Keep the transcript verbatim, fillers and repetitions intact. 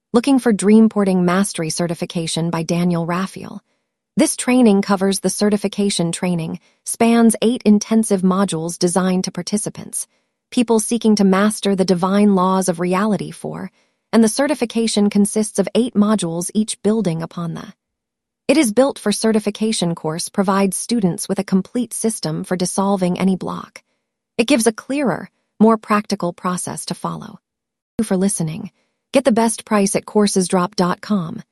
looking for Dreamporting Mastery Certification by Daniel Raphael. This training covers the certification training, spans eight intensive modules designed to participants, people seeking to master the divine laws of reality for, and the certification consists of eight modules each building upon the. It is built for certification course provides students with a complete system for dissolving any block. It gives a clearer, more practical process to follow. Thank you for listening. Get the best price at courses drop dot com.